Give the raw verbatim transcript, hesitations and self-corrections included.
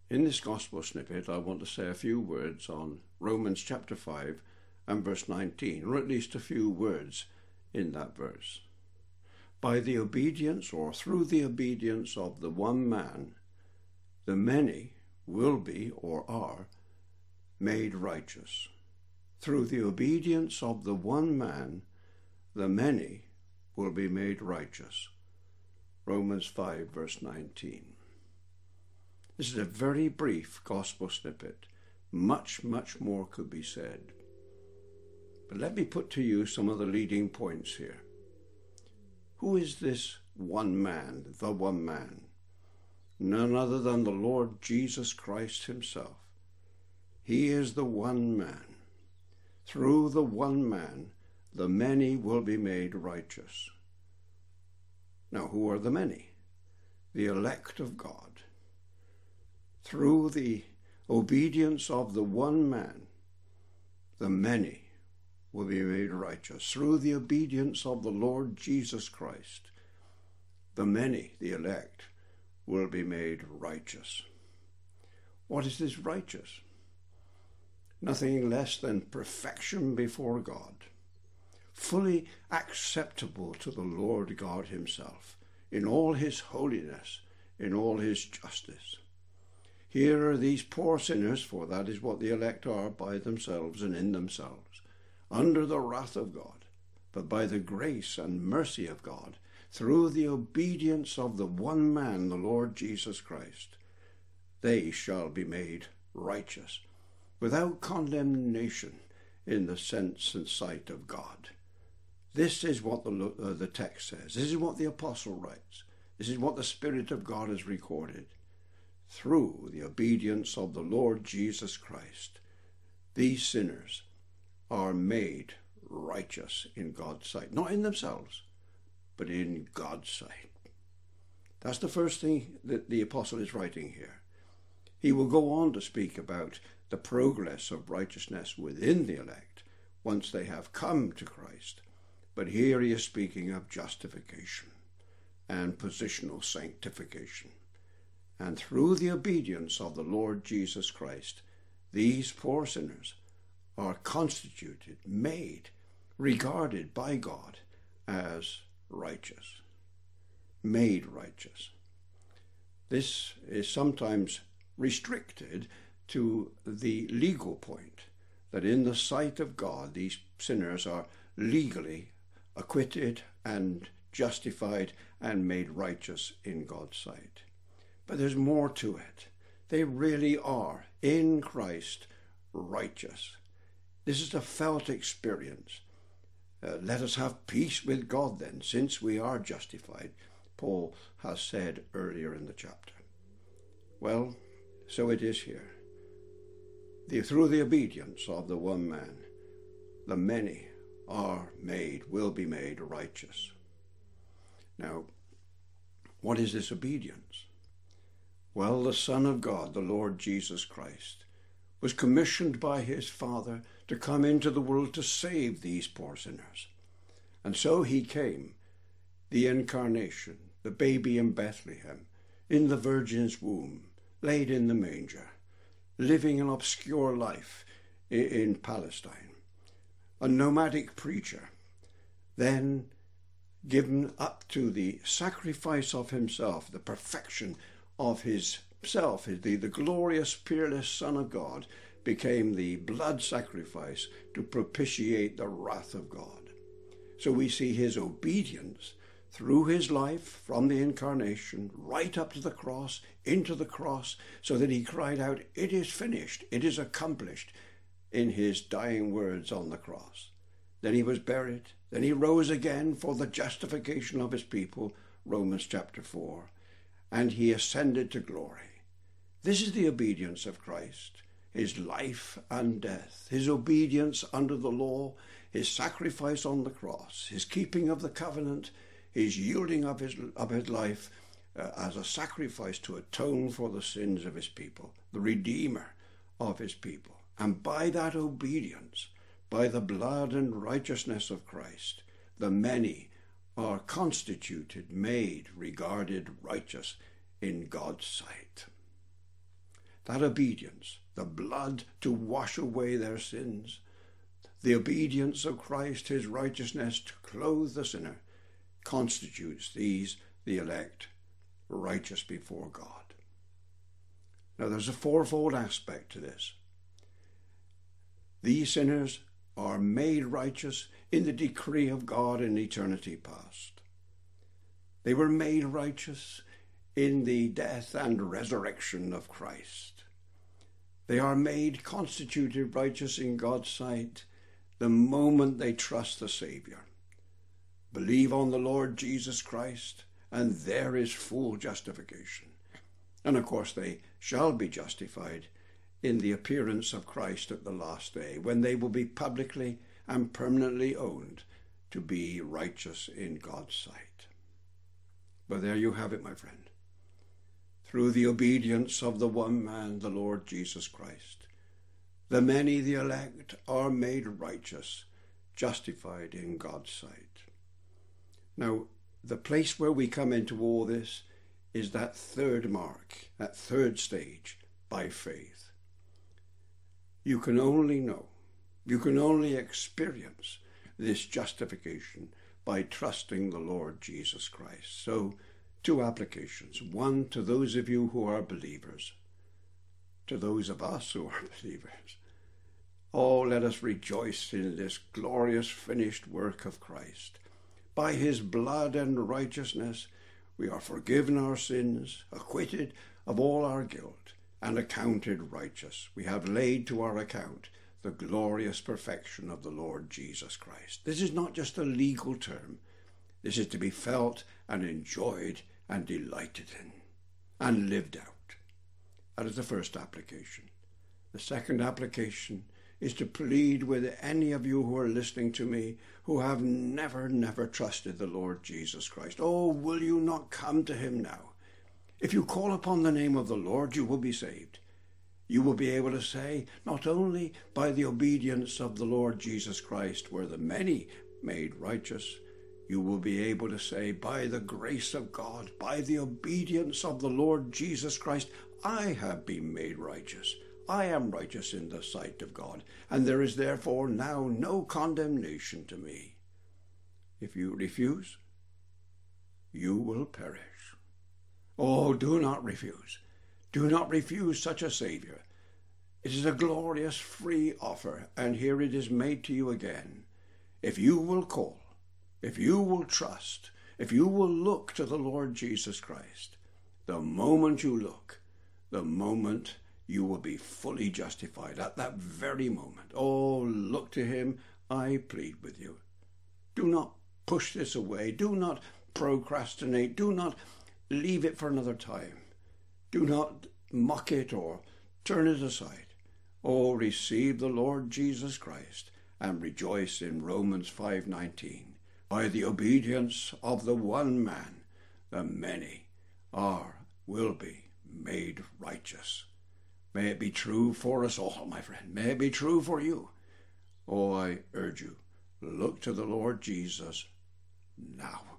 In this gospel snippet, I want to say a few words on Romans chapter five and verse nineteen, or at least a few words in that verse. By the obedience, or through the obedience of the one man, the many will be, or are, made righteous. Through the obedience of the one man, the many will be made righteous. Romans five, verse nineteen. This is a very brief gospel snippet. Much, much more could be said. But let me put to you some of the leading points here. Who is this one man, the one man? None other than the Lord Jesus Christ himself. He is the one man. Through the one man, the many will be made righteous. Now, who are the many? The elect of God. Through the obedience of the one man, the many will be made righteous. Through the obedience of the Lord Jesus Christ, the many, the elect, will be made righteous. What is this righteous? Nothing less than perfection before God, fully acceptable to the Lord God himself, in all his holiness, in all his justice. Here are these poor sinners, for that is what the elect are by themselves and in themselves, under the wrath of God, but by the grace and mercy of God, through the obedience of the one man, the Lord Jesus Christ, they shall be made righteous, without condemnation in the sense and sight of God. This is what the, uh, the text says. This is what the apostle writes. This is what the Spirit of God has recorded. Through the obedience of the Lord Jesus Christ, these sinners are made righteous in God's sight. Not in themselves, but in God's sight. That's the first thing that the apostle is writing here. He will go on to speak about the progress of righteousness within the elect once they have come to Christ. But here he is speaking of justification and positional sanctification. And through the obedience of the Lord Jesus Christ, these poor sinners are constituted, made, regarded by God as righteous. Made righteous. This is sometimes restricted to the legal point, that in the sight of God, these sinners are legally acquitted and justified and made righteous in God's sight. But there's more to it. They really are, in Christ, righteous. This is a felt experience. Uh, let us have peace with God then, since we are justified, Paul has said earlier in the chapter. Well, so it is here. The, through the obedience of the one man, the many are made, will be made righteous. Now, what is this obedience? Well, the Son of God, the Lord Jesus Christ, was commissioned by his Father to come into the world to save these poor sinners. And so he came, the incarnation, the baby in Bethlehem, in the Virgin's womb, laid in the manger, living an obscure life in Palestine, a nomadic preacher, then given up to the sacrifice of himself, the perfection of his self, the, the glorious, peerless Son of God, became the blood sacrifice to propitiate the wrath of God. So we see his obedience through his life from the incarnation right up to the cross, into the cross, so that he cried out, "It is finished, it is accomplished," in his dying words on the cross. Then he was buried. Then he rose again for the justification of his people, Romans chapter four. And he ascended to glory. This is the obedience of Christ, his life and death, his obedience under the law, his sacrifice on the cross, his keeping of the covenant, his yielding of his, of his life uh, as a sacrifice to atone for the sins of his people, the Redeemer of his people. And by that obedience, by the blood and righteousness of Christ, the many are constituted, made, regarded righteous in God's sight. that obedience, the blood to wash away their sins, the obedience of Christ, his righteousness to clothe the sinner, constitutes these, the elect, righteous before God. Now there's a fourfold aspect to this. These sinners are made righteous in the decree of God in eternity past. They were made righteous in the death and resurrection of Christ. They are made, constituted righteous in God's sight the moment they trust the Savior. Believe on the Lord Jesus Christ, and there is full justification. And of course they shall be justified in the appearance of Christ at the last day, when they will be publicly and permanently owned to be righteous in God's sight. But there you have it, my friend. Through the obedience of the one man, the Lord Jesus Christ, the many, the elect, are made righteous, justified in God's sight. Now, the place where we come into all this is that third mark, that third stage, by faith. You can only know, you can only experience this justification by trusting the Lord Jesus Christ. So, two applications. One, to those of you who are believers, to those of us who are believers. Oh, let us rejoice in this glorious finished work of Christ. By his blood and righteousness, we are forgiven our sins, acquitted of all our guilt, and accounted righteous. We have laid to our account the glorious perfection of the Lord Jesus Christ. This is not just a legal term. This is to be felt and enjoyed and delighted in and lived out. That is the first application. The second application is to plead with any of you who are listening to me who have never, never trusted the Lord Jesus Christ. Oh, will you not come to him now? If you call upon the name of the Lord, you will be saved. You will be able to say, not only by the obedience of the Lord Jesus Christ were the many made righteous, you will be able to say, by the grace of God, by the obedience of the Lord Jesus Christ, I have been made righteous. I am righteous in the sight of God, and there is therefore now no condemnation to me. If you refuse, you will perish. Oh, do not refuse. Do not refuse such a Savior. It is a glorious free offer, and here it is made to you again. If you will call, if you will trust, if you will look to the Lord Jesus Christ, the moment you look, the moment you will be fully justified at that very moment. Oh, look to him, I plead with you. Do not push this away. Do not procrastinate. Do not leave it for another time. Do not mock it or turn it aside. Oh, receive the Lord Jesus Christ and rejoice in Romans five nineteen. By the obedience of the one man, the many are, will be made righteous. May it be true for us all, my friend. May it be true for you. Oh, I urge you, look to the Lord Jesus now.